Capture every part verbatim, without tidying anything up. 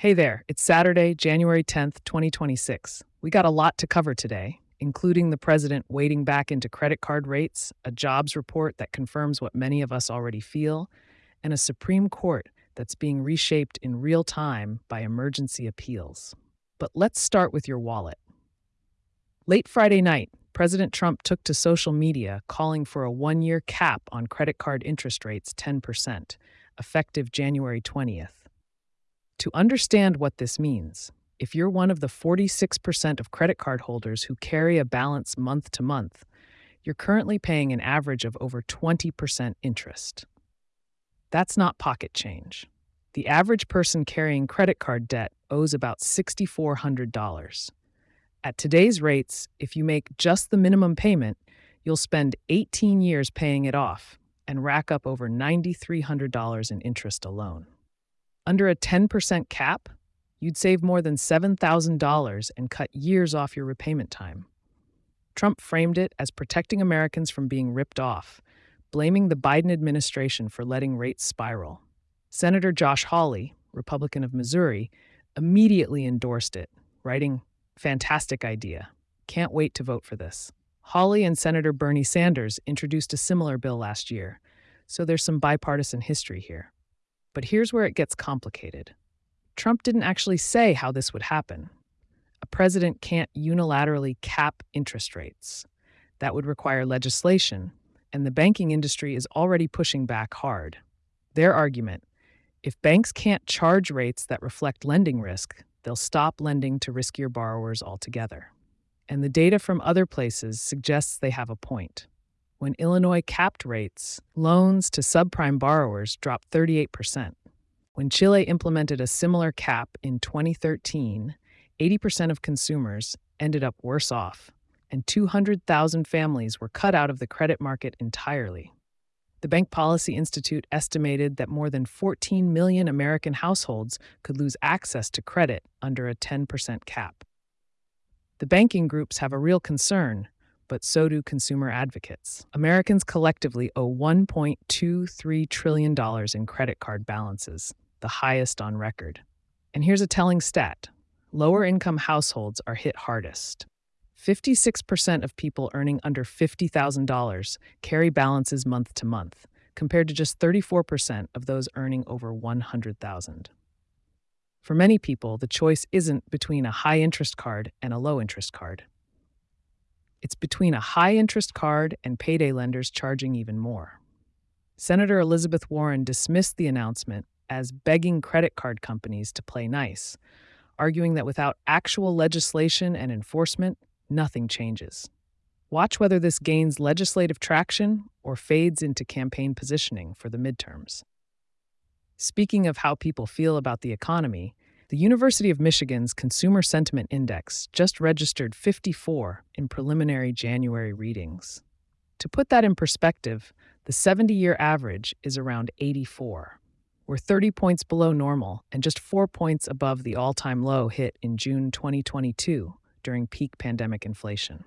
Hey there, it's Saturday, January tenth, twenty twenty-six. We got a lot to cover today, including the president wading back into credit card rates, a jobs report that confirms what many of us already feel, and a Supreme Court that's being reshaped in real time by emergency appeals. But let's start with your wallet. Late Friday night, President Trump took to social media calling for a one year cap on credit card interest rates ten percent, effective January twentieth. To understand what this means, if you're one of the forty-six percent of credit card holders who carry a balance month to month, you're currently paying an average of over twenty percent interest. That's not pocket change. The average person carrying credit card debt owes about six thousand four hundred dollars. At today's rates, if you make just the minimum payment, you'll spend eighteen years paying it off and rack up over nine thousand three hundred dollars in interest alone. Under a ten percent cap, you'd save more than seven thousand dollars and cut years off your repayment time. Trump framed it as protecting Americans from being ripped off, blaming the Biden administration for letting rates spiral. Senator Josh Hawley, Republican of Missouri, immediately endorsed it, writing, "Fantastic idea. Can't wait to vote for this." Hawley and Senator Bernie Sanders introduced a similar bill last year, so there's some bipartisan history here. But here's where it gets complicated. Trump didn't actually say how this would happen. A president can't unilaterally cap interest rates. That would require legislation, and the banking industry is already pushing back hard. Their argument: if banks can't charge rates that reflect lending risk, they'll stop lending to riskier borrowers altogether. And the data from other places suggests they have a point. When Illinois capped rates, loans to subprime borrowers dropped thirty-eight percent. When Chile implemented a similar cap in twenty thirteen, eighty percent of consumers ended up worse off, and two hundred thousand families were cut out of the credit market entirely. The Bank Policy Institute estimated that more than fourteen million American households could lose access to credit under a ten percent cap. The banking groups have a real concern, but so do consumer advocates. Americans collectively owe one point two three trillion dollars in credit card balances, the highest on record. And here's a telling stat. Lower-income households are hit hardest. fifty-six percent of people earning under fifty thousand dollars carry balances month to month, compared to just thirty-four percent of those earning over one hundred thousand dollars. For many people, the choice isn't between a high-interest card and a low-interest card. It's between a high-interest card and payday lenders charging even more. Senator Elizabeth Warren dismissed the announcement as begging credit card companies to play nice, arguing that without actual legislation and enforcement, nothing changes. Watch whether this gains legislative traction or fades into campaign positioning for the midterms. Speaking of how people feel about the economy, the University of Michigan's Consumer Sentiment Index just registered fifty-four in preliminary January readings. To put that in perspective, the seventy-year average is around eighty-four. We're thirty points below normal and just four points above the all-time low hit in June twenty twenty-two during peak pandemic inflation.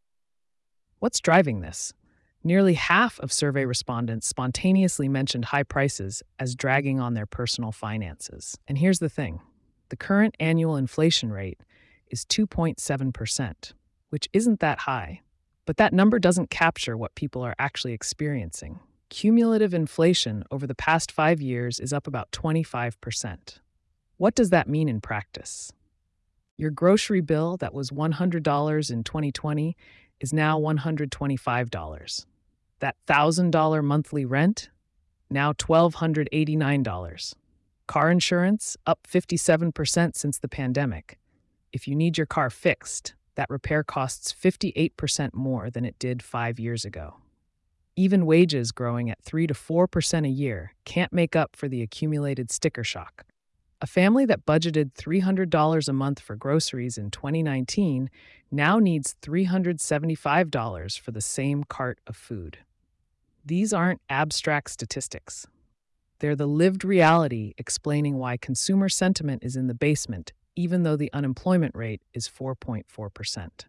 What's driving this? Nearly half of survey respondents spontaneously mentioned high prices as dragging on their personal finances. And here's the thing. The current annual inflation rate is two point seven percent, which isn't that high. But that number doesn't capture what people are actually experiencing. Cumulative inflation over the past five years is up about twenty-five percent. What does that mean in practice? Your grocery bill that was one hundred dollars in twenty twenty is now one hundred twenty-five dollars. That one thousand dollars monthly rent, now one thousand two hundred eighty-nine dollars. Car insurance, up fifty-seven percent since the pandemic. If you need your car fixed, that repair costs fifty-eight percent more than it did five years ago. Even wages growing at three to four percent a year can't make up for the accumulated sticker shock. A family that budgeted three hundred dollars a month for groceries in twenty nineteen now needs three hundred seventy-five dollars for the same cart of food. These aren't abstract statistics. They're the lived reality explaining why consumer sentiment is in the basement, even though the unemployment rate is four point four percent.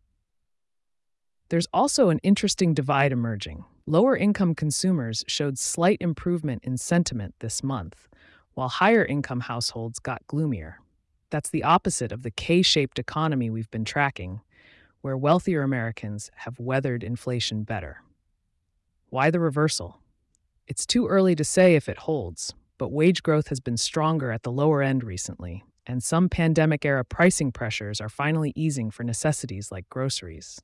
There's also an interesting divide emerging. Lower-income consumers showed slight improvement in sentiment this month, while higher-income households got gloomier. That's the opposite of the K-shaped economy we've been tracking, where wealthier Americans have weathered inflation better. Why the reversal? It's too early to say if it holds, but wage growth has been stronger at the lower end recently, and some pandemic-era pricing pressures are finally easing for necessities like groceries.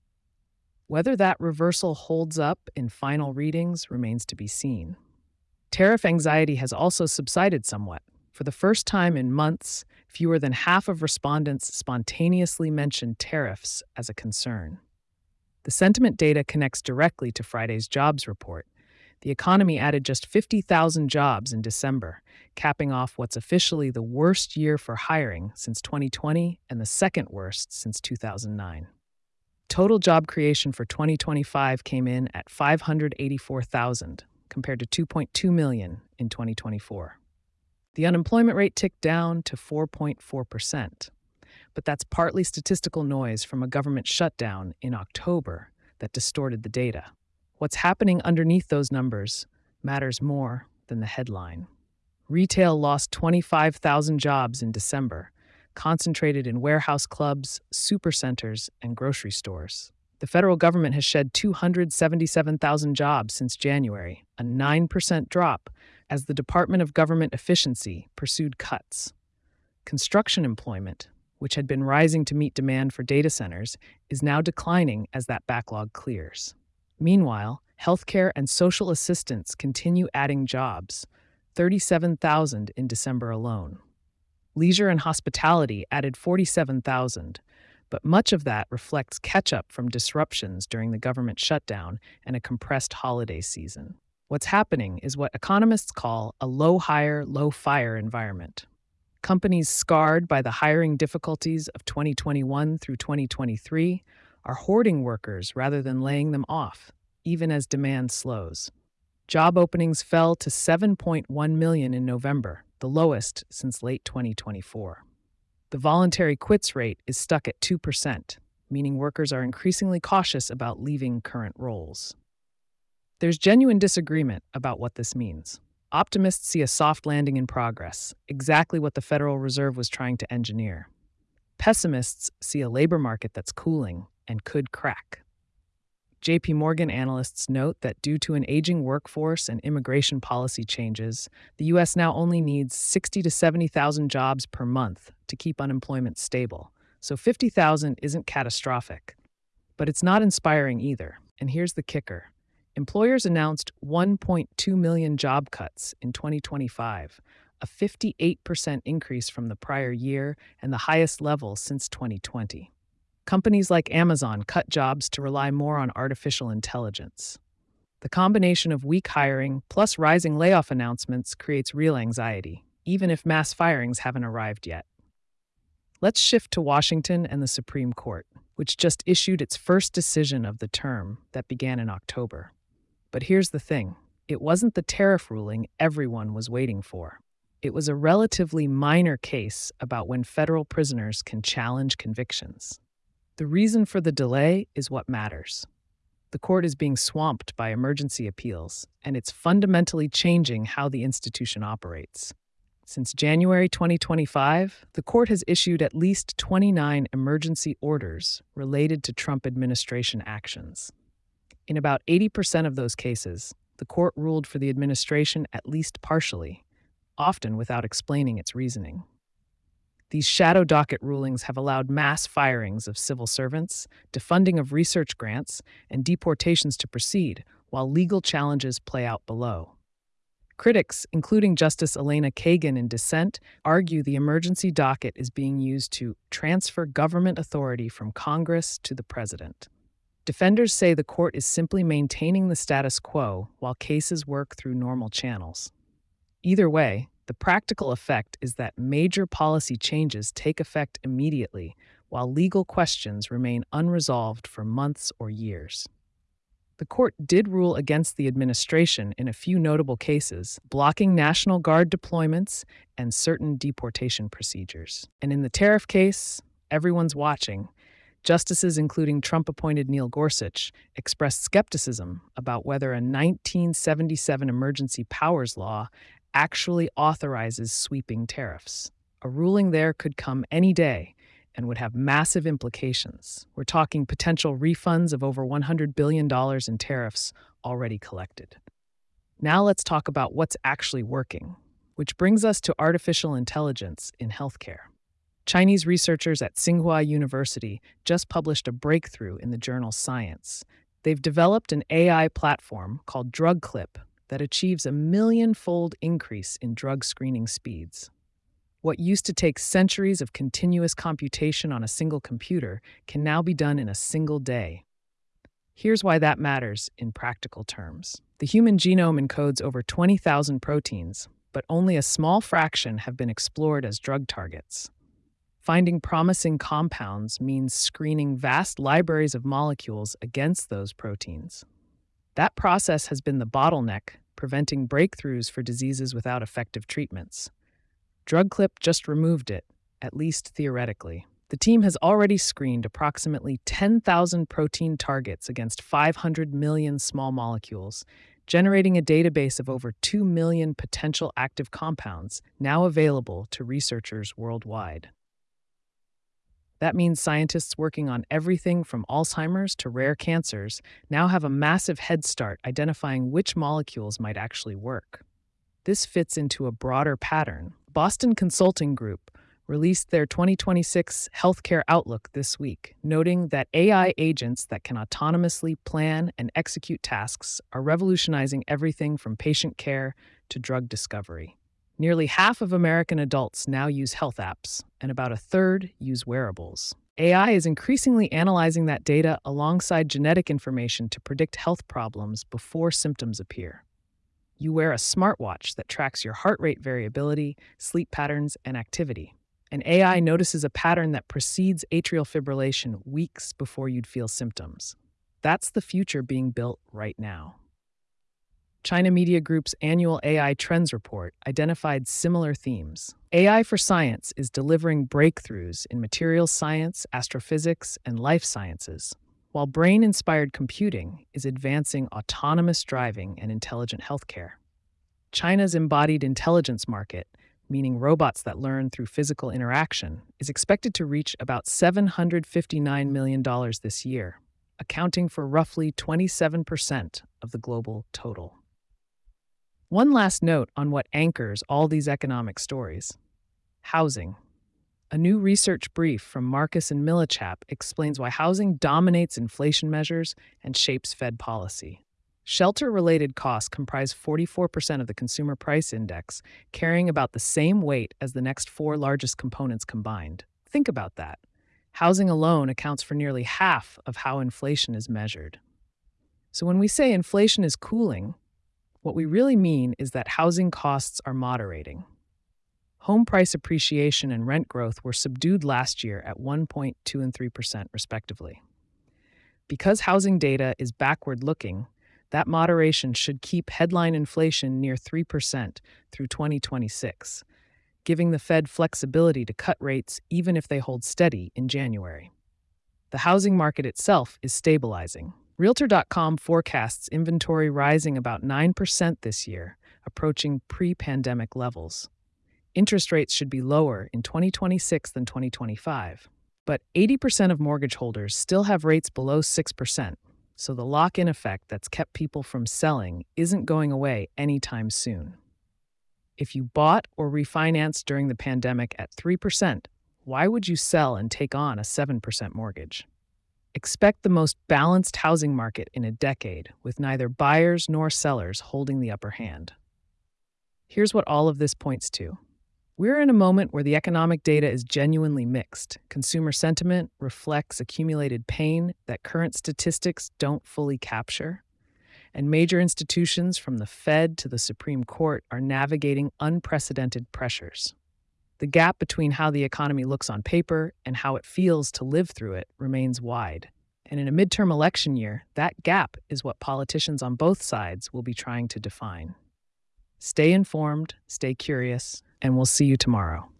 Whether that reversal holds up in final readings remains to be seen. Tariff anxiety has also subsided somewhat. For the first time in months, fewer than half of respondents spontaneously mentioned tariffs as a concern. The sentiment data connects directly to Friday's jobs report. The economy added just fifty thousand jobs in December, capping off what's officially the worst year for hiring since twenty twenty and the second worst since two thousand nine. Total job creation for twenty twenty-five came in at five hundred eighty-four thousand, compared to two point two million in twenty twenty-four. The unemployment rate ticked down to four point four percent, but that's partly statistical noise from a government shutdown in October that distorted the data. What's happening underneath those numbers matters more than the headline. Retail lost twenty-five thousand jobs in December, concentrated in warehouse clubs, supercenters, and grocery stores. The federal government has shed two hundred seventy-seven thousand jobs since January, a nine percent drop, as the Department of Government Efficiency pursued cuts. Construction employment, which had been rising to meet demand for data centers, is now declining as that backlog clears. Meanwhile, healthcare and social assistance continue adding jobs, thirty-seven thousand in December alone. Leisure and hospitality added forty-seven thousand, but much of that reflects catch-up from disruptions during the government shutdown and a compressed holiday season. What's happening is what economists call a low-hire, low-fire environment. Companies scarred by the hiring difficulties of twenty twenty-one through twenty twenty-three are hoarding workers rather than laying them off, even as demand slows. Job openings fell to seven point one million in November, the lowest since late twenty twenty-four. The voluntary quits rate is stuck at two percent, meaning workers are increasingly cautious about leaving current roles. There's genuine disagreement about what this means. Optimists see a soft landing in progress, exactly what the Federal Reserve was trying to engineer. Pessimists see a labor market that's cooling and could crack. J P Morgan analysts note that due to an aging workforce and immigration policy changes, the U S now only needs sixty to seventy thousand jobs per month to keep unemployment stable, so fifty thousand isn't catastrophic. But it's not inspiring either, and here's the kicker. Employers announced one point two million job cuts in twenty twenty-five, a fifty-eight percent increase from the prior year and the highest level since twenty twenty. Companies like Amazon cut jobs to rely more on artificial intelligence. The combination of weak hiring plus rising layoff announcements creates real anxiety, even if mass firings haven't arrived yet. Let's shift to Washington and the Supreme Court, which just issued its first decision of the term that began in October. But here's the thing. It wasn't the tariff ruling everyone was waiting for. It was a relatively minor case about when federal prisoners can challenge convictions. The reason for the delay is what matters. The court is being swamped by emergency appeals, and it's fundamentally changing how the institution operates. Since January twenty twenty-five, the court has issued at least twenty-nine emergency orders related to Trump administration actions. In about eighty percent of those cases, the court ruled for the administration at least partially, often without explaining its reasoning. These shadow docket rulings have allowed mass firings of civil servants, defunding of research grants, and deportations to proceed, while legal challenges play out below. Critics, including Justice Elena Kagan in dissent, argue the emergency docket is being used to transfer government authority from Congress to the president. Defenders say the court is simply maintaining the status quo while cases work through normal channels. Either way, the practical effect is that major policy changes take effect immediately, while legal questions remain unresolved for months or years. The court did rule against the administration in a few notable cases, blocking National Guard deployments and certain deportation procedures. And in the tariff case, everyone's watching. Justices, including Trump-appointed Neil Gorsuch, expressed skepticism about whether a nineteen seventy-seven emergency powers law actually authorizes sweeping tariffs. A ruling there could come any day and would have massive implications. We're talking potential refunds of over one hundred billion dollars in tariffs already collected. Now let's talk about what's actually working, which brings us to artificial intelligence in healthcare. Chinese researchers at Tsinghua University just published a breakthrough in the journal Science. They've developed an A I platform called DrugClip that achieves a million-fold increase in drug screening speeds. What used to take centuries of continuous computation on a single computer can now be done in a single day. Here's why that matters in practical terms. The human genome encodes over twenty thousand proteins, but only a small fraction have been explored as drug targets. Finding promising compounds means screening vast libraries of molecules against those proteins. That process has been the bottleneck, preventing breakthroughs for diseases without effective treatments. DrugClip just removed it, at least theoretically. The team has already screened approximately ten thousand protein targets against five hundred million small molecules, generating a database of over two million potential active compounds now available to researchers worldwide. That means scientists working on everything from Alzheimer's to rare cancers now have a massive head start identifying which molecules might actually work. This fits into a broader pattern. Boston Consulting Group released their twenty twenty-six Healthcare Outlook this week, noting that A I agents that can autonomously plan and execute tasks are revolutionizing everything from patient care to drug discovery. Nearly half of American adults now use health apps, and about a third use wearables. A I is increasingly analyzing that data alongside genetic information to predict health problems before symptoms appear. You wear a smartwatch that tracks your heart rate variability, sleep patterns, and activity. And A I notices a pattern that precedes atrial fibrillation weeks before you'd feel symptoms. That's the future being built right now. China Media Group's annual A I Trends Report identified similar themes. A I for science is delivering breakthroughs in materials science, astrophysics, and life sciences, while brain-inspired computing is advancing autonomous driving and intelligent healthcare. China's embodied intelligence market, meaning robots that learn through physical interaction, is expected to reach about seven hundred fifty-nine million dollars this year, accounting for roughly twenty-seven percent of the global total. One last note on what anchors all these economic stories. Housing. A new research brief from Marcus and Millichap explains why housing dominates inflation measures and shapes Fed policy. Shelter-related costs comprise forty-four percent of the Consumer Price Index, carrying about the same weight as the next four largest components combined. Think about that. Housing alone accounts for nearly half of how inflation is measured. So when we say inflation is cooling, what we really mean is that housing costs are moderating. Home price appreciation and rent growth were subdued last year at one point two and three percent respectively. Because housing data is backward-looking, that moderation should keep headline inflation near three percent through twenty twenty-six, giving the Fed flexibility to cut rates even if they hold steady in January. The housing market itself is stabilizing. Realtor dot com forecasts inventory rising about nine percent this year, approaching pre-pandemic levels. Interest rates should be lower in twenty twenty-six than twenty twenty-five, but eighty percent of mortgage holders still have rates below six percent, so the lock-in effect that's kept people from selling isn't going away anytime soon. If you bought or refinanced during the pandemic at three percent, why would you sell and take on a seven percent mortgage? Expect the most balanced housing market in a decade, with neither buyers nor sellers holding the upper hand. Here's what all of this points to. We're in a moment where the economic data is genuinely mixed. Consumer sentiment reflects accumulated pain that current statistics don't fully capture. And major institutions from the Fed to the Supreme Court are navigating unprecedented pressures. The gap between how the economy looks on paper and how it feels to live through it remains wide. And in a midterm election year, that gap is what politicians on both sides will be trying to define. Stay informed, stay curious, and we'll see you tomorrow.